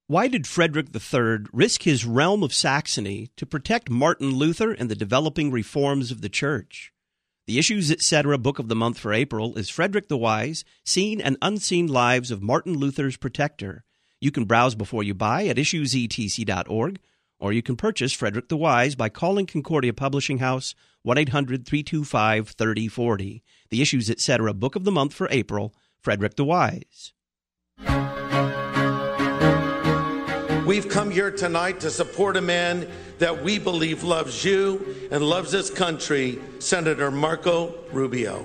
Why did Frederick III risk his realm of Saxony to protect Martin Luther and the developing reforms of the Church? The Issues Etc. book of the month for April is Frederick the Wise, Seen and Unseen Lives of Martin Luther's Protector. You can browse before you buy at issuesetc.org, or you can purchase Frederick the Wise by calling Concordia Publishing House 1-800-325-3040. The Issues Etc. book of the month for April, Frederick the Wise. We've come here tonight to support a man that we believe loves you and loves this country, Senator Marco Rubio.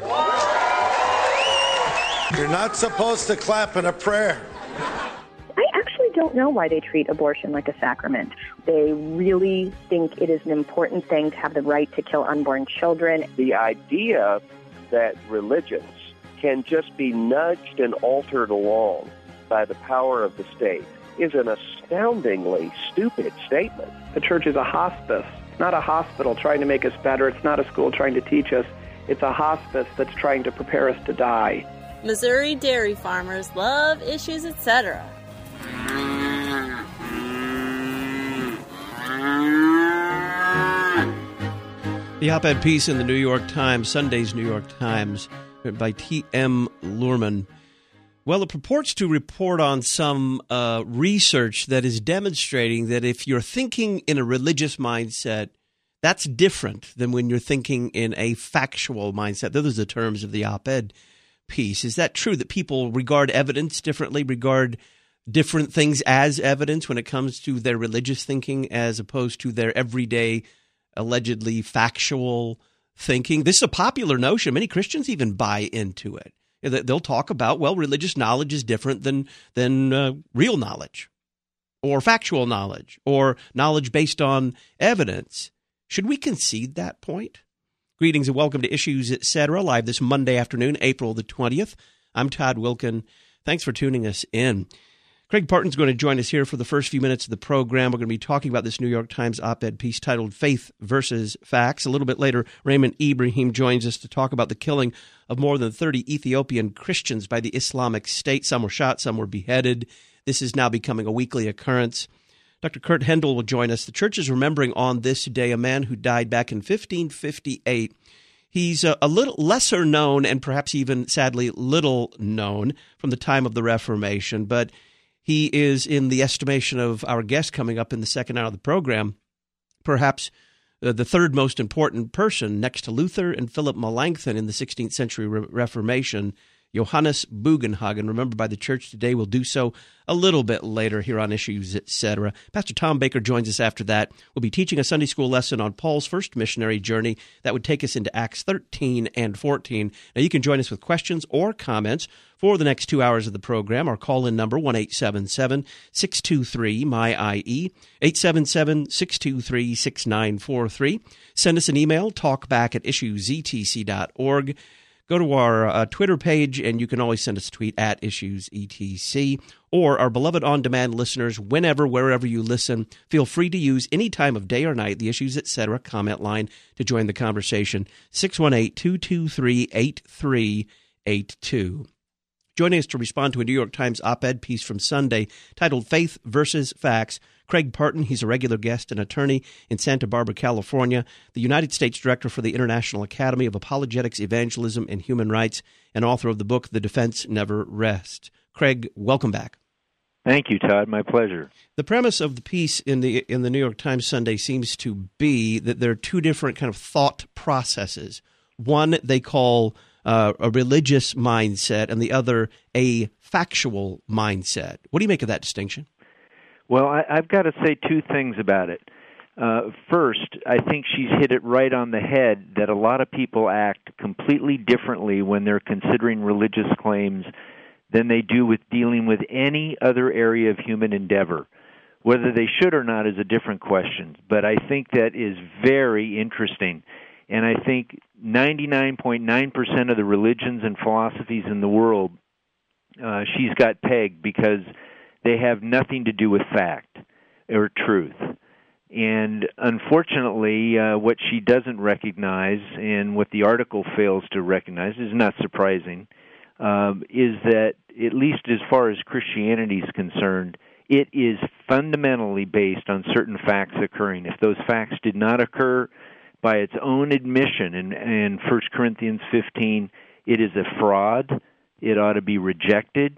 You're not supposed to clap in a prayer. I actually don't know why they treat abortion like a sacrament. They really think it is an important thing to have the right to kill unborn children. The idea that religions can just be nudged and altered along by the power of the state is an astoundingly stupid statement. The church is a hospice. It's not a hospital trying to make us better. It's not a school trying to teach us. It's a hospice that's trying to prepare us to die. Missouri dairy farmers love Issues Etc. The op-ed piece in the New York Times, Sunday's New York Times, by T.M. Luhrmann. Well, it purports to report on some research that is demonstrating that if you're thinking in a religious mindset, that's different than when you're thinking in a factual mindset. Those are the terms of the op-ed piece. Is that true, that people regard evidence differently, regard different things as evidence when it comes to their religious thinking as opposed to their everyday, allegedly factual thinking? This is a popular notion. Many Christians even buy into it. They'll talk about, well, religious knowledge is different than real knowledge or factual knowledge or knowledge based on evidence. Should we concede that point? Greetings and welcome to Issues Etc. live this Monday afternoon, April the 20th. I'm Todd Wilkin. Thanks for tuning us in. Craig Parton's going to join us here for the first few minutes of the program. We're going to be talking about this New York Times op-ed piece titled Faith versus Facts. A little bit later, Raymond Ibrahim joins us to talk about the killing of more than 30 Ethiopian Christians by the Islamic State. Some were shot, some were beheaded. This is now becoming a weekly occurrence. Dr. Kurt Hendel will join us. The church is remembering on this day a man who died back in 1558. He's a little lesser known and perhaps even, sadly, little known from the time of the Reformation, but he is, in the estimation of our guest coming up in the second hour of the program, perhaps the third most important person next to Luther and Philip Melanchthon in the 16th century Reformation, Johannes Bugenhagen, remembered by the church today. We'll do so a little bit later here on Issues Etc. Pastor Tom Baker joins us after that. We'll be teaching a Sunday school lesson on Paul's first missionary journey that would take us into Acts 13 and 14. Now, you can join us with questions or comments for the next 2 hours of the program. Our call-in number, 1-877-623-MY-IE, 877-623-6943. Send us an email, talkback@issuesetc.org. Go to our Twitter page, and you can always send us a tweet at IssuesETC. Or our beloved on-demand listeners, whenever, wherever you listen, feel free to use any time of day or night the Issues Etc. comment line to join the conversation, 618-223-8382. Joining us to respond to a New York Times op-ed piece from Sunday titled Faith versus Facts, Craig Parton. He's a regular guest and attorney in Santa Barbara, California, the United States Director for the International Academy of Apologetics, Evangelism, and Human Rights, and author of the book The Defense Never Rests. Craig, welcome back. Thank you, Todd. My pleasure. The premise of the piece in the New York Times Sunday seems to be that there are two different kind of thought processes. One they call a religious mindset, and the other a factual mindset. What do you make of that distinction? Well, I've got to say two things about it. First, I think she's hit it right on the head that a lot of people act completely differently when they're considering religious claims than they do with dealing with any other area of human endeavor. Whether they should or not is a different question, but I think that is very interesting. And I think 99.9% of the religions and philosophies in the world, she's got pegged because they have nothing to do with fact or truth. And unfortunately, what she doesn't recognize and what the article fails to recognize is not surprising, is that at least as far as Christianity is concerned, it is fundamentally based on certain facts occurring. If those facts did not occur by its own admission in 1 Corinthians 15, it is a fraud. It ought to be rejected.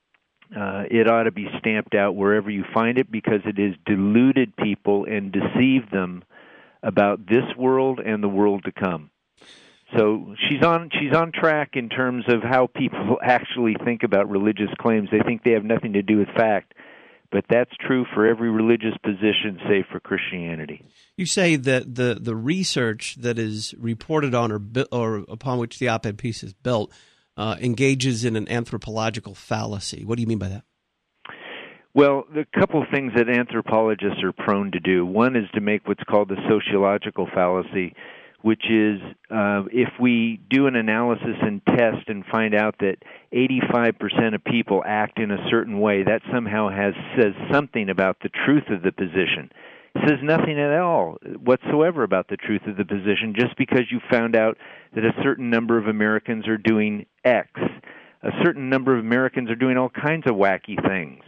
It ought to be stamped out wherever you find it, because it has deluded people and deceived them about this world and the world to come. So she's on track in terms of how people actually think about religious claims. They think they have nothing to do with fact, but that's true for every religious position, save for Christianity. You say that the research that is reported on or upon which the op-ed piece is built engages in an anthropological fallacy. What do you mean by that? Well, the couple of things that anthropologists are prone to do. One is to make what's called the sociological fallacy, which is if we do an analysis and test and find out that 85% of people act in a certain way, that somehow says something about the truth of the position. It says nothing at all whatsoever about the truth of the position, just because you found out that a certain number of Americans are doing X. A certain number of Americans are doing all kinds of wacky things.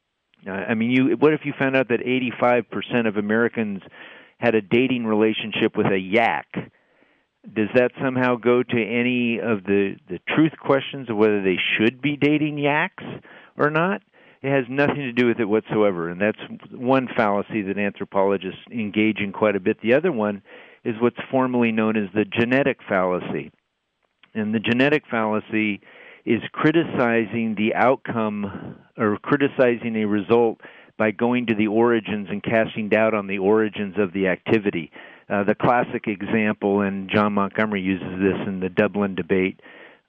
What if you found out that 85% of Americans had a dating relationship with a yak? Does that somehow go to any of the truth questions of whether they should be dating yaks or not? It has nothing to do with it whatsoever, and that's one fallacy that anthropologists engage in quite a bit. The other one is what's formally known as the genetic fallacy. And the genetic fallacy is criticizing the outcome or criticizing a result by going to the origins and casting doubt on the origins of the activity. The classic example, and John Montgomery uses this in the Dublin debate,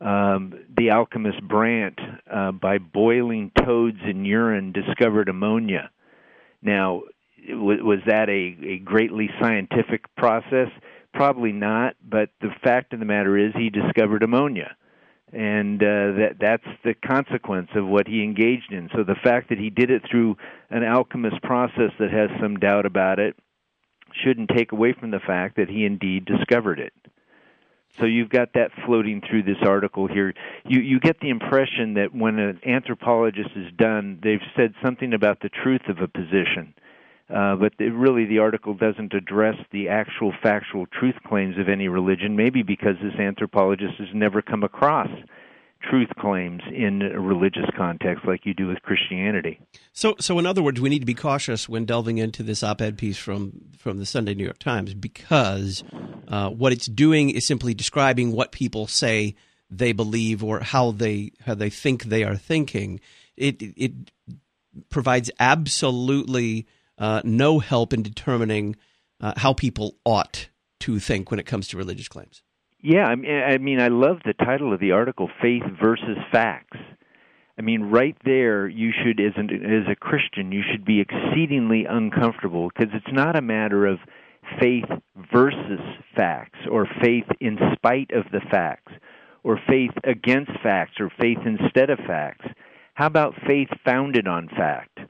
the alchemist Brandt, by boiling toads in urine, discovered ammonia. Now, was that a greatly scientific process? Probably not, but the fact of the matter is he discovered ammonia. And that's the consequence of what he engaged in. So the fact that he did it through an alchemist process that has some doubt about it shouldn't take away from the fact that he indeed discovered it. So you've got that floating through this article here. You get the impression that when an anthropologist is done, they've said something about the truth of a position. But really the article doesn't address the actual factual truth claims of any religion, maybe because this anthropologist has never come across truth claims in a religious context like you do with Christianity. So in other words, we need to be cautious when delving into this op-ed piece from the Sunday New York Times, because what it's doing is simply describing what people say they believe or how they think they are thinking. It provides absolutely no help in determining how people ought to think when it comes to religious claims. Yeah, I love the title of the article, Faith versus Facts. Right there, you should, as a Christian, you should be exceedingly uncomfortable, because it's not a matter of faith versus facts, or faith in spite of the facts, or faith against facts, or faith instead of facts. How about faith founded on fact?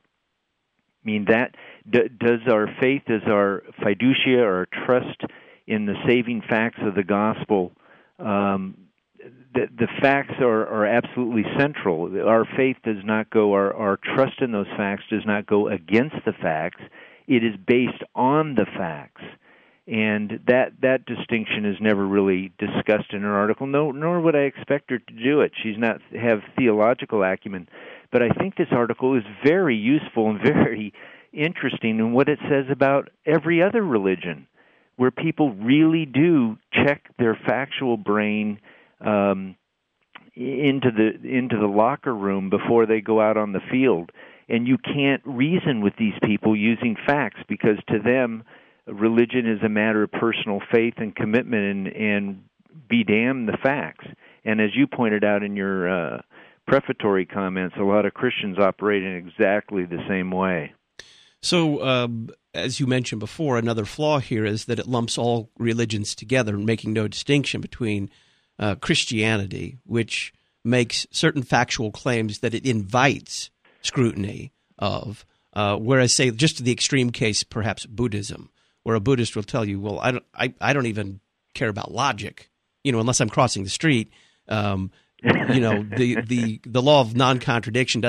Does our faith, does our fiducia, or trust in the saving facts of the gospel, the facts are absolutely central. Our faith does not go, our trust in those facts does not go against the facts. It is based on the facts. And that distinction is never really discussed in her article, nor would I expect her to do it. She's not have theological acumen. But I think this article is very useful and very interesting in what it says about every other religion, where people really do check their factual brain into the locker room before they go out on the field. And you can't reason with these people using facts, because to them, religion is a matter of personal faith and commitment, and be damned the facts. And as you pointed out in your prefatory comments, a lot of Christians operate in exactly the same way. So, as you mentioned before, another flaw here is that it lumps all religions together, making no distinction between Christianity, which makes certain factual claims that it invites scrutiny of, whereas, say, just the extreme case, perhaps Buddhism, where a Buddhist will tell you, well, I don't even care about logic, unless I'm crossing the street. The law of non-contradiction doesn't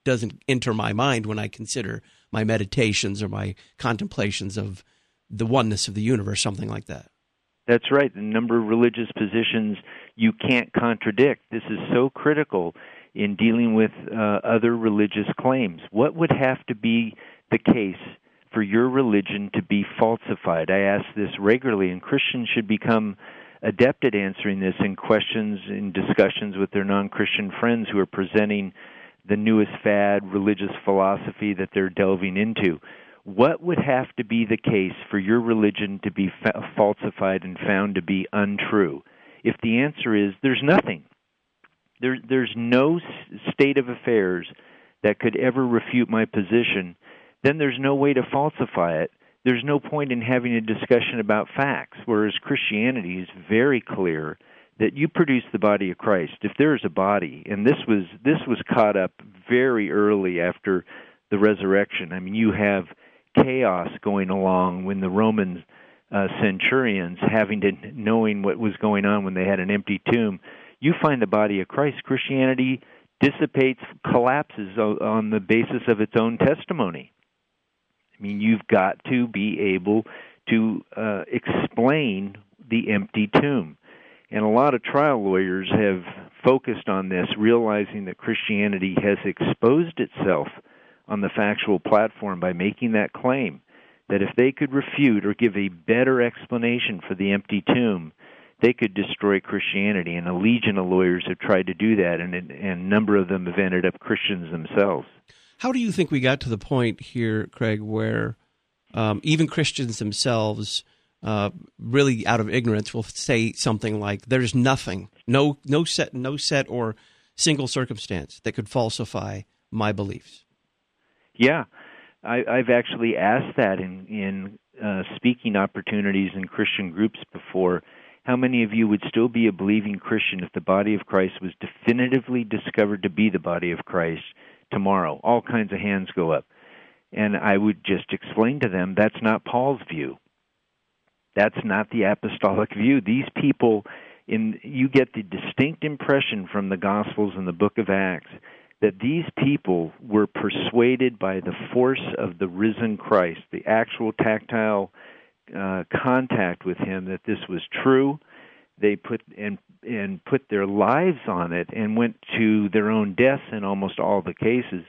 doesn't enter my mind when I consider my meditations or my contemplations of the oneness of the universe, something like that. That's right. The number of religious positions you can't contradict. This is so critical in dealing with other religious claims. What would have to be the case for your religion to be falsified? I ask this regularly, and Christians should become adept at answering this in questions, in discussions with their non-Christian friends who are presenting the newest fad religious philosophy that they're delving into. What would have to be the case for your religion to be falsified and found to be untrue? If the answer is there's nothing, there's no state of affairs that could ever refute my position, then there's no way to falsify it. There's no point in having a discussion about facts, whereas Christianity is very clear that you produce the body of Christ. If there is a body, and this was caught up very early after the resurrection. I mean, you have chaos going along when the Roman centurions, knowing what was going on when they had an empty tomb. You find the body of Christ. Christianity dissipates, collapses on the basis of its own testimony. I mean, you've got to be able to explain the empty tomb. And a lot of trial lawyers have focused on this, realizing that Christianity has exposed itself on the factual platform by making that claim, that if they could refute or give a better explanation for the empty tomb, they could destroy Christianity. And a legion of lawyers have tried to do that, and a number of them have ended up Christians themselves. How do you think we got to the point here, Craig, where even Christians themselves, really out of ignorance, will say something like, "There's nothing, no set or single circumstance that could falsify my beliefs"? Yeah, I've actually asked that in speaking opportunities in Christian groups before. How many of you would still be a believing Christian if the body of Christ was definitively discovered to be the body of Christ tomorrow? All kinds of hands go up. And I would just explain to them, that's not Paul's view. That's not the apostolic view. These people, you get the distinct impression from the Gospels and the book of Acts that these people were persuaded by the force of the risen Christ, the actual tactile contact with him, that this was true. They put their lives on it and went to their own deaths in almost all the cases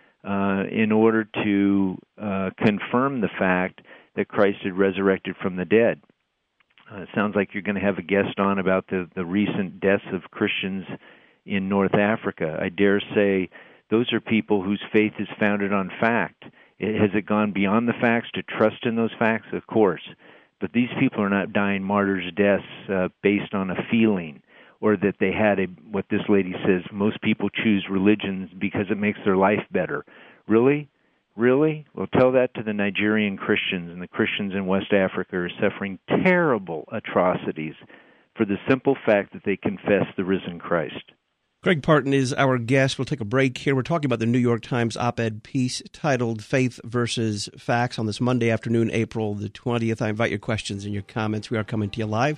in order to confirm the fact that Christ had resurrected from the dead. It sounds like you're going to have a guest on about the recent deaths of Christians in North Africa. I dare say those are people whose faith is founded on fact. Has it gone beyond the facts to trust in those facts? Of course. But these people are not dying martyrs' deaths based on a feeling, or that they had what this lady says, most people choose religions because it makes their life better. Really? Really? Well, tell that to the Nigerian Christians, and the Christians in West Africa are suffering terrible atrocities for the simple fact that they confess the risen Christ. Craig Parton is our guest. We'll take a break here. We're talking about the New York Times op-ed piece titled Faith versus Facts on this Monday afternoon, April the 20th. I invite your questions and your comments. We are coming to you live,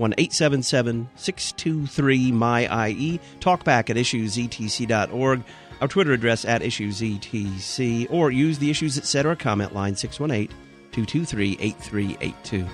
1-877-623-MY-IE. Talk back at issuesetc.org. Our Twitter address at issuesetc, or use the Issues Etc. comment line, 618-223-8382.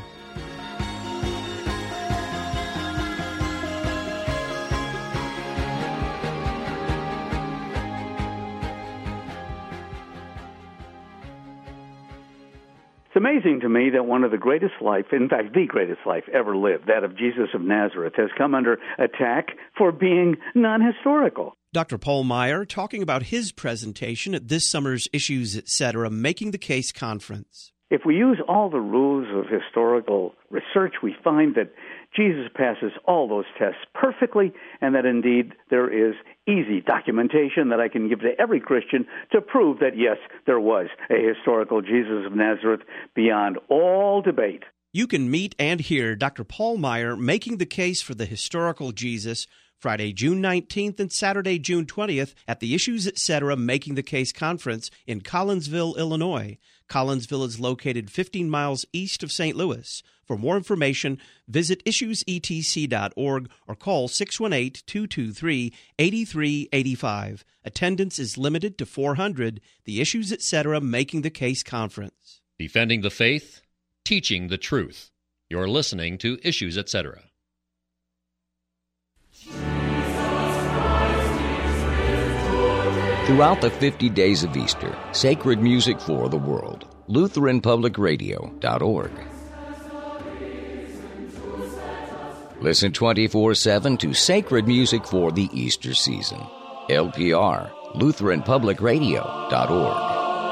It's amazing to me that one of the greatest life, in fact, the greatest life ever lived, that of Jesus of Nazareth, has come under attack for being non-historical. Dr. Paul Meier talking about his presentation at this summer's Issues Etc. Making the Case conference. If we use all the rules of historical research, we find that Jesus passes all those tests perfectly, and that indeed there is easy documentation that I can give to every Christian to prove that, yes, there was a historical Jesus of Nazareth beyond all debate. You can meet and hear Dr. Paul Meier making the case for the historical Jesus Friday, June 19th and Saturday, June 20th at the Issues Etc. Making the Case Conference in Collinsville, Illinois. Collinsville is located 15 miles east of St. Louis. For more information, visit issuesetc.org or call 618-223-8385. Attendance is limited to 400. The Issues Etc. Making the Case Conference. Defending the faith, teaching the truth. You're listening to Issues Etc. Throughout the 50 days of Easter, sacred music for the world. LutheranPublicRadio.org. Listen 24/7 to sacred music for the Easter season. LPR, LutheranPublicRadio.org.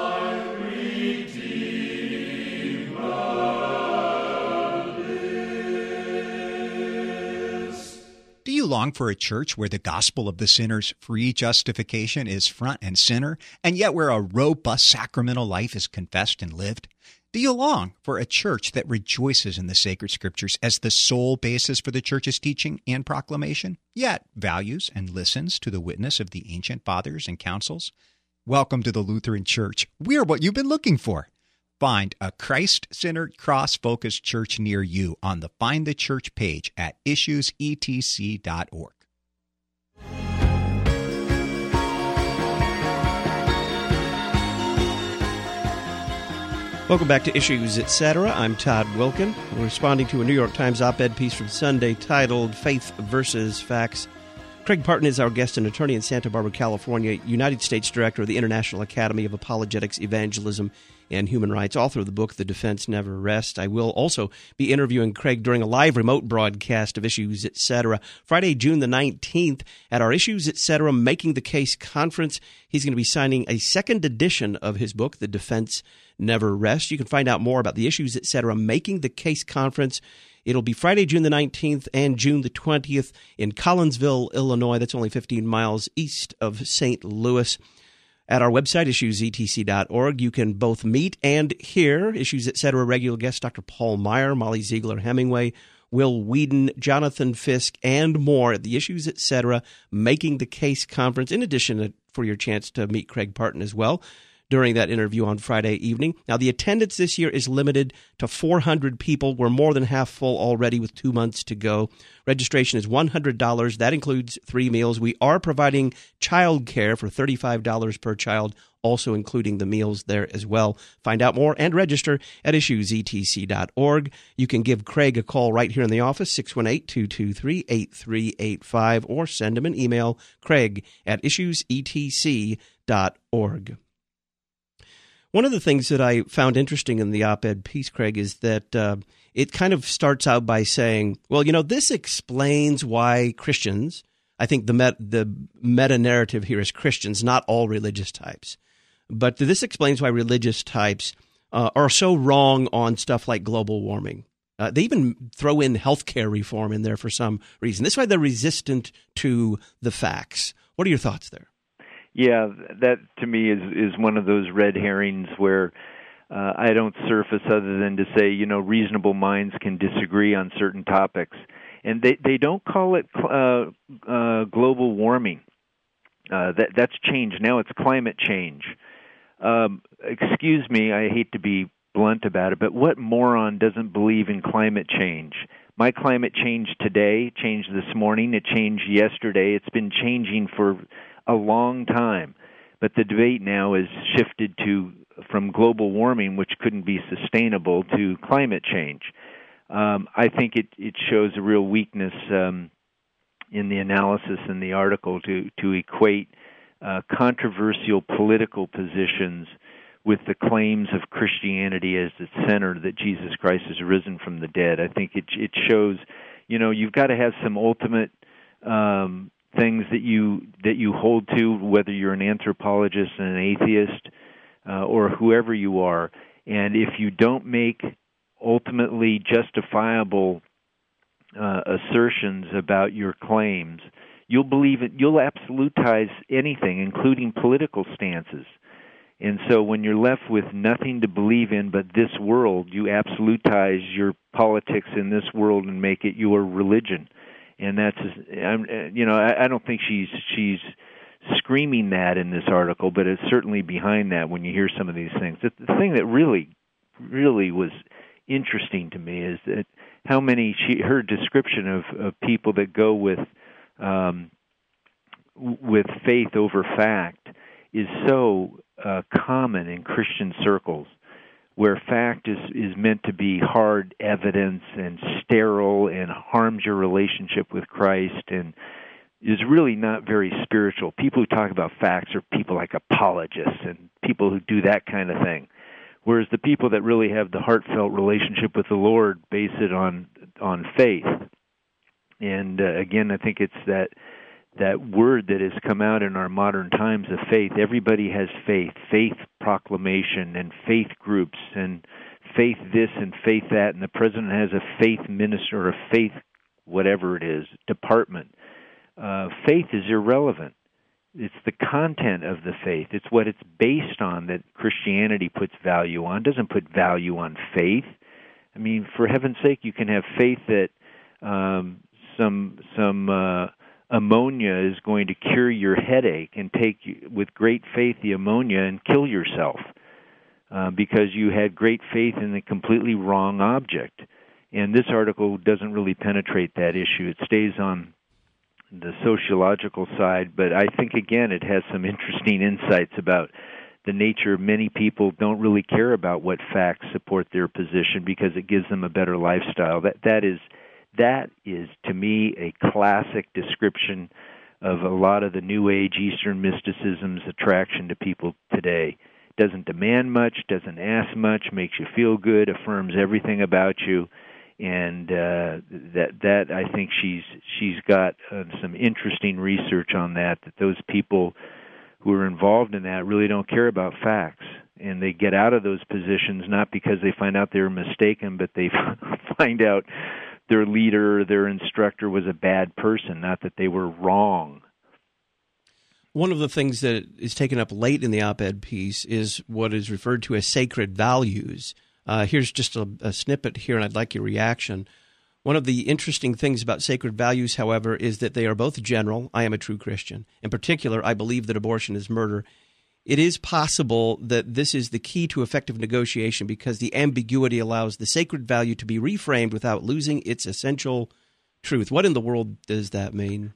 Do you long for a church where the gospel of the sinner's free justification is front and center, and yet where a robust sacramental life is confessed and lived? Do you long for a church that rejoices in the sacred scriptures as the sole basis for the church's teaching and proclamation, yet values and listens to the witness of the ancient fathers and councils? Welcome to the Lutheran Church. We're what you've been looking for. Find a Christ-centered, cross-focused church near you on the Find the Church page at issuesetc.org. Welcome back to Issues Etc. I'm Todd Wilkin. We're responding to a New York Times op-ed piece from Sunday titled Faith versus Facts. Craig Parton is our guest, an attorney in Santa Barbara, California, United States Director of the International Academy of Apologetics, Evangelism, and Human Rights, author of the book, The Defense Never Rests. I will also be interviewing Craig during a live remote broadcast of Issues Etc. Friday, June the 19th at our Issues Etc. Making the Case Conference. He's going to be signing a second edition of his book, The Defense Never Rests. You can find out more about the Issues Etc. Making the Case Conference. It'll be Friday, June the 19th and June the 20th in Collinsville, Illinois. That's only 15 miles east of St. Louis. At our website, issuesetc.org, you can both meet and hear Issues Etc. regular guests Dr. Paul Meyer, Molly Ziegler-Hemingway, Will Whedon, Jonathan Fisk, and more at the Issues Etc. Making the Case Conference, in addition for your chance to meet Craig Parton as well during that interview on Friday evening. Now, the attendance this year is limited to 400 people. We're more than half full already with 2 months to go. Registration is $100. That includes 3 meals. We are providing child care for $35 per child, also including the meals there as well. Find out more and register at issuesetc.org. You can give Craig a call right here in the office, 618-223-8385, or send him an email, craig@issuesetc.org. One of the things that I found interesting in the op-ed piece, Craig, is that it kind of starts out by saying, well, you know, this explains why Christians, I think the meta-narrative here is Christians, not all religious types, but this explains why religious types are so wrong on stuff like global warming. They even throw in healthcare reform in there for some reason. This is why they're resistant to the facts. What are your thoughts there? Yeah, that to me is one of those red herrings where I don't surface other than to say, you know, reasonable minds can disagree on certain topics. And they don't call it global warming. That's changed. Now it's climate change. Excuse me, I hate to be blunt about it, but what moron doesn't believe in climate change? My climate changed today, changed this morning, it changed yesterday. It's been changing for a long time, but the debate now is shifted from global warming, which couldn't be sustainable, to climate change. I think it shows a real weakness in the analysis in the article to equate controversial political positions with the claims of Christianity as its center, that Jesus Christ has risen from the dead. I think it shows, you know, you've got to have some ultimate things that you hold to, whether you're an anthropologist and an atheist or whoever you are. And if you don't make ultimately justifiable assertions about your claims, you'll believe it. You'll absolutize anything, including political stances. And so when you're left with nothing to believe in but this world, you absolutize your politics in this world and make it your religion. And that's, I don't think she's screaming that in this article, but it's certainly behind that when you hear some of these things. The thing that really was interesting to me is that how many her description of people that go with faith over fact is so common in Christian circles, where fact is meant to be hard evidence and sterile and harms your relationship with Christ and is really not very spiritual. People who talk about facts are people like apologists and people who do that kind of thing. Whereas the people that really have the heartfelt relationship with the Lord base it on faith. And again, I think it's that word that has come out in our modern times of faith. Everybody has faith proclamation and faith groups and faith this and faith that, and the president has a faith minister or a faith whatever it is, department. Faith is irrelevant. It's the content of the faith. It's what it's based on that Christianity puts value on. It doesn't put value on faith. I mean, for heaven's sake, you can have faith that some ammonia is going to cure your headache and take, with great faith, the ammonia and kill yourself because you had great faith in the completely wrong object. And this article doesn't really penetrate that issue. It stays on the sociological side, but I think, again, it has some interesting insights about the nature of many people don't really care about what facts support their position because it gives them a better lifestyle. That is, to me, a classic description of a lot of the New Age Eastern mysticism's attraction to people today. Doesn't demand much, doesn't ask much, makes you feel good, affirms everything about you. And that I think she's got some interesting research on that those people who are involved in that really don't care about facts, and they get out of those positions not because they find out they were mistaken, but they find out their leader, their instructor was a bad person, not that they were wrong. One of the things that is taken up late in the op-ed piece is what is referred to as sacred values. Here's just a snippet here, and I'd like your reaction. One of the interesting things about sacred values, however, is that they are both general. I am a true Christian. In particular, I believe that abortion is murder. It is possible that this is the key to effective negotiation because the ambiguity allows the sacred value to be reframed without losing its essential truth. What in the world does that mean?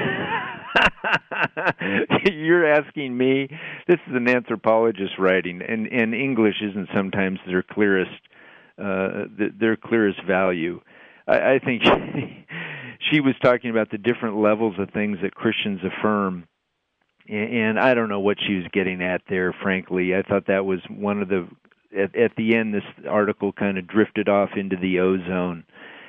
You're asking me. This is an anthropologist writing, and English isn't sometimes their clearest value. I think she was talking about the different levels of things that Christians affirm, and I don't know what she was getting at there, frankly. I thought that was one of the, at the end, this article kind of drifted off into the ozone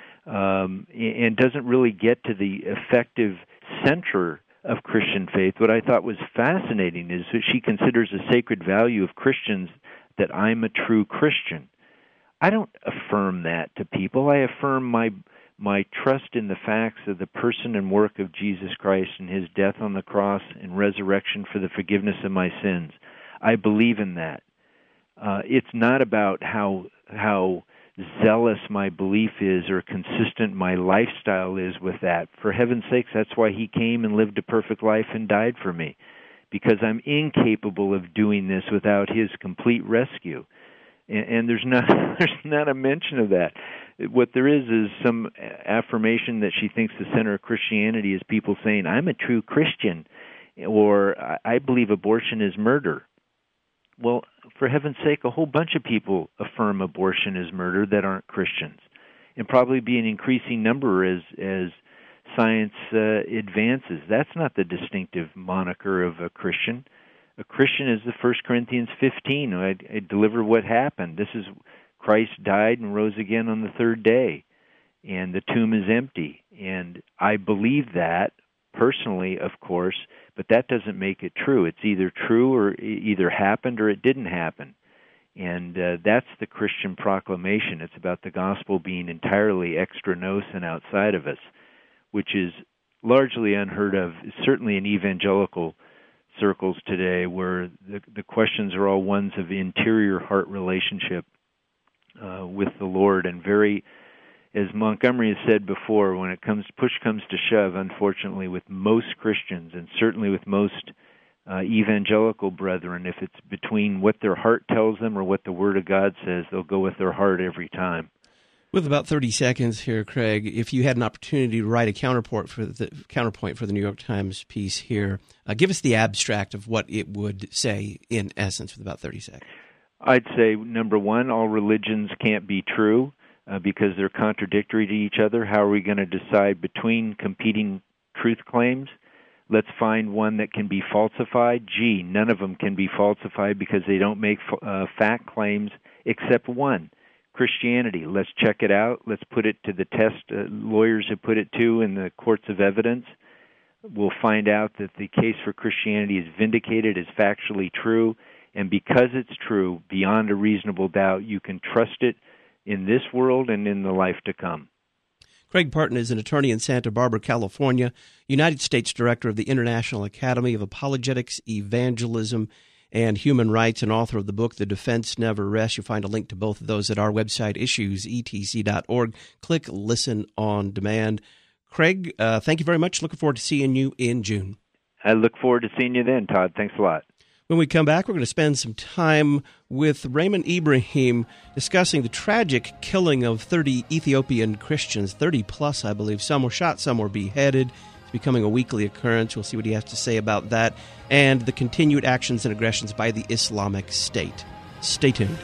and doesn't really get to the effective center of Christian faith. What I thought was fascinating is that she considers a sacred value of Christians that I'm a true Christian. I don't affirm that to people. I affirm my trust in the facts of the person and work of Jesus Christ and his death on the cross and resurrection for the forgiveness of my sins. I believe in that. It's not about how zealous my belief is or consistent my lifestyle is with that. For heaven's sakes, that's why he came and lived a perfect life and died for me, because I'm incapable of doing this without his complete rescue. And there's not a mention of that. What there is some affirmation that she thinks the center of Christianity is people saying, I'm a true Christian, or I believe abortion is murder. Well, for heaven's sake, a whole bunch of people affirm abortion is murder that aren't Christians, and probably be an increasing number as science advances. That's not the distinctive moniker of a Christian. A Christian is the 1 Corinthians 15. I deliver what happened. This is Christ died and rose again on the third day, and the tomb is empty. And I believe that personally, of course, but that doesn't make it true. It's either true or either happened or it didn't happen. And that's the Christian proclamation. It's about the gospel being entirely extra nos and outside of us, which is largely unheard of, certainly in evangelical circles today, where the questions are all ones of interior heart relationship with the Lord, and very as Montgomery has said before, when push comes to shove, unfortunately, with most Christians and certainly with most evangelical brethren, if it's between what their heart tells them or what the Word of God says, they'll go with their heart every time. With about 30 seconds here, Craig, if you had an opportunity to write a counterpoint for the New York Times piece here, give us the abstract of what it would say in essence with about 30 seconds. I'd say, number one, all religions can't be true because they're contradictory to each other. How are we going to decide between competing truth claims? Let's find one that can be falsified. None of them can be falsified because they don't make fact claims except one. Christianity, let's check it out. Let's put it to the test lawyers have put it to in the courts of evidence. We'll find out that the case for Christianity is vindicated, is factually true, and because it's true, beyond a reasonable doubt, you can trust it in this world and in the life to come. Craig Parton is an attorney in Santa Barbara, California, United States Director of the International Academy of Apologetics, Evangelism, and Human Rights, and author of the book, The Defense Never Rests. You'll find a link to both of those at our website, issuesetc.org. Click Listen on Demand. Craig, thank you very much. Looking forward to seeing you in June. I look forward to seeing you then, Todd. Thanks a lot. When we come back, we're going to spend some time with Raymond Ibrahim discussing the tragic killing of 30 Ethiopian Christians, 30 plus, I believe. Some were shot, some were beheaded. Becoming a weekly occurrence. We'll see what he has to say about that and the continued actions and aggressions by the Islamic State. Stay tuned.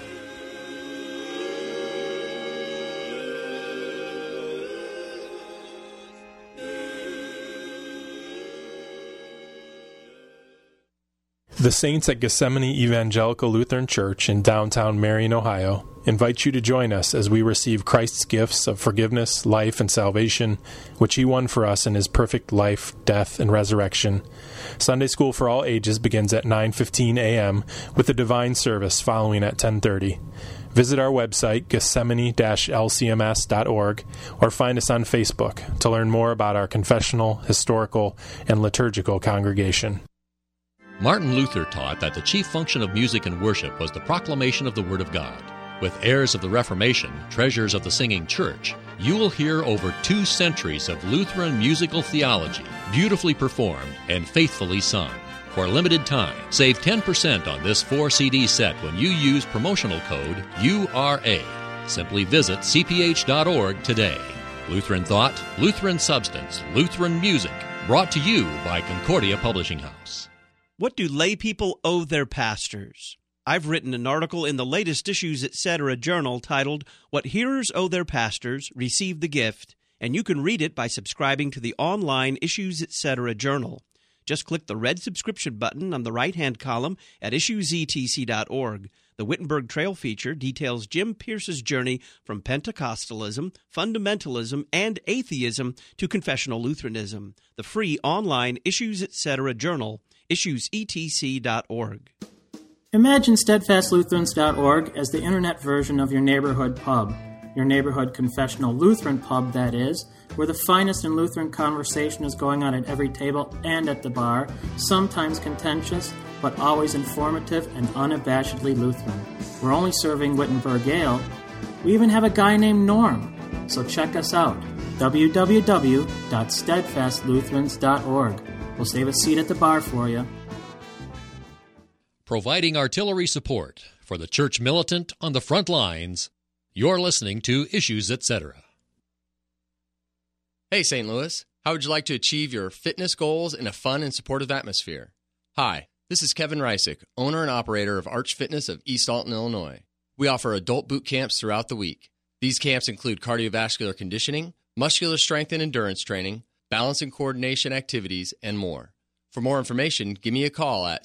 The Saints at Gethsemane Evangelical Lutheran Church in downtown Marion, Ohio, invite you to join us as we receive Christ's gifts of forgiveness, life, and salvation, which He won for us in His perfect life, death, and resurrection. Sunday school for all ages begins at 9:15 a.m. with a divine service following at 10:30. Visit our website, gethsemane-lcms.org, or find us on Facebook to learn more about our confessional, historical, and liturgical congregation. Martin Luther taught that the chief function of music and worship was the proclamation of the Word of God. With heirs of the Reformation, treasures of the singing church, you will hear over 2 centuries of Lutheran musical theology, beautifully performed and faithfully sung. For a limited time, save 10% on this 4-CD set when you use promotional code URA. Simply visit cph.org today. Lutheran Thought, Lutheran Substance, Lutheran Music, brought to you by Concordia Publishing House. What do lay people owe their pastors? I've written an article in the latest Issues Etc. journal titled, What Hearers Owe Their Pastors, Receive the Gift, and you can read it by subscribing to the online Issues Etc. journal. Just click the red subscription button on the right-hand column at issuesetc.org. The Wittenberg Trail feature details Jim Pierce's journey from Pentecostalism, fundamentalism, and atheism to confessional Lutheranism. The free online Issues Etc. journal, issuesetc.org. Imagine steadfastlutherans.org as the internet version of your neighborhood pub. Your neighborhood confessional Lutheran pub, that is, where the finest in Lutheran conversation is going on at every table and at the bar, sometimes contentious, but always informative and unabashedly Lutheran. We're only serving Wittenberg Ale. We even have a guy named Norm. So check us out, www.steadfastlutherans.org. We'll save a seat at the bar for you. Providing artillery support for the church militant on the front lines, you're listening to Issues Etc. Hey, St. Louis. How would you like to achieve your fitness goals in a fun and supportive atmosphere? Hi, this is Kevin Reisick, owner and operator of Arch Fitness of East Alton, Illinois. We offer adult boot camps throughout the week. These camps include cardiovascular conditioning, muscular strength and endurance training, balance and coordination activities, and more. For more information, give me a call at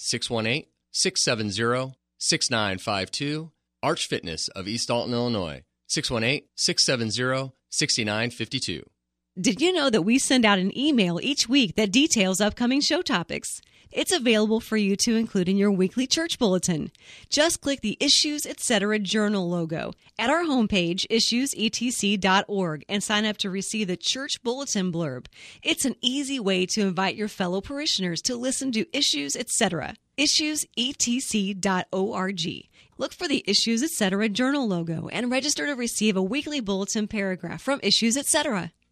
618-670-6952, Arch Fitness of East Alton, Illinois, 618-670-6952. Did you know that we send out an email each week that details upcoming show topics? It's available for you to include in your weekly church bulletin. Just click the Issues Etc. journal logo at our homepage, issuesetc.org, and sign up to receive the church bulletin blurb. It's an easy way to invite your fellow parishioners to listen to Issues Etc. issuesetc.org. Look for the Issues Etc. journal logo and register to receive a weekly bulletin paragraph from Issues Etc.